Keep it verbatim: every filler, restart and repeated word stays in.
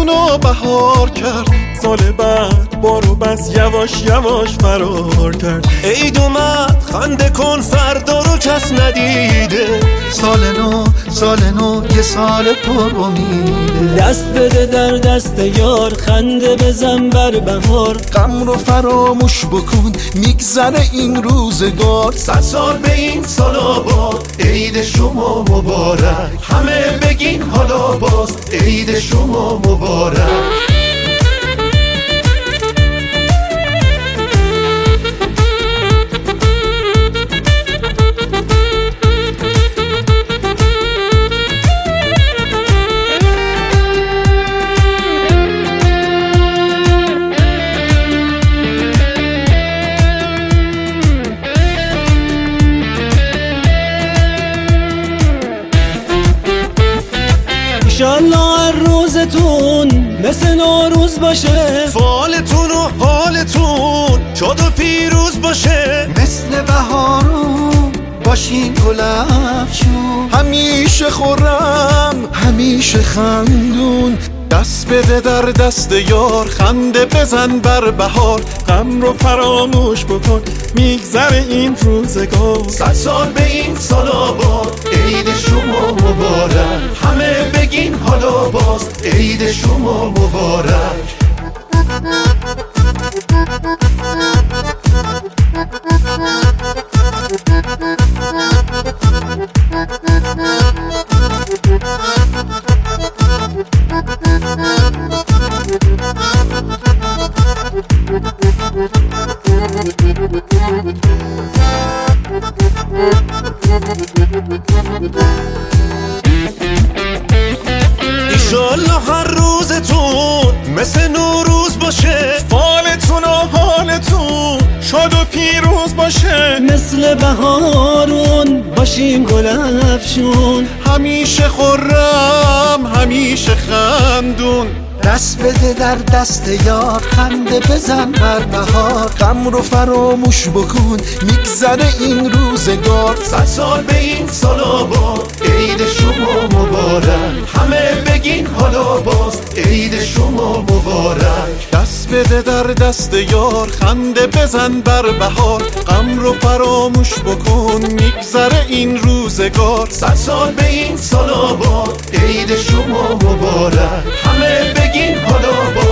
فالتونو بهار کرد، سال بعد بارو بس یواش یواش فرار کرد. عید اومد خنده کن فردا رو کس ندیده، سال نو سال نو یه سال پر امیده. دست بده در دست یار، خنده بزن بر بهار. غم رو فراموش بکن میگذره این روزگار. صد سال به این سال آباد، عید شما مبارک. همه بگین حالا باز، عید شما مبارک. انشالله هر روزتون مثل نوروز باشه، فالتون و حالتون شاد و پیروز باشه. مثل بهارون باشین گل افشون، همیشه خورم همیشه خندون. دست بده در دست یار، خنده بزن بر بهار. غم رو فراموش بکن میگذره این روزگار. صد سال به این سال آباد، عید شما مبارک. همه بگین حالا باز، عید شما مبارک. ایشالله هر روزتون مثل نوروز باشه، فالتون و حالتون شاد و پیروز باشه. مثل بهارون باشیم گل افشون، همیشه خورم همیشه خندون. دست بده در دست یار، خنده بزن بر بهار. غم رو فراموش بکن میگذره این روزگار. صد سال به این سال آباد، عید شما مبارک. همه بگین حالا باز، عید شما مبارک. دست بده در دست یار، خنده بزن بر بهار. غم رو فراموش بکن میگذره این روزگار. صد سال به این سال آباد، عید شما مبارک. همه بگین حالا باز.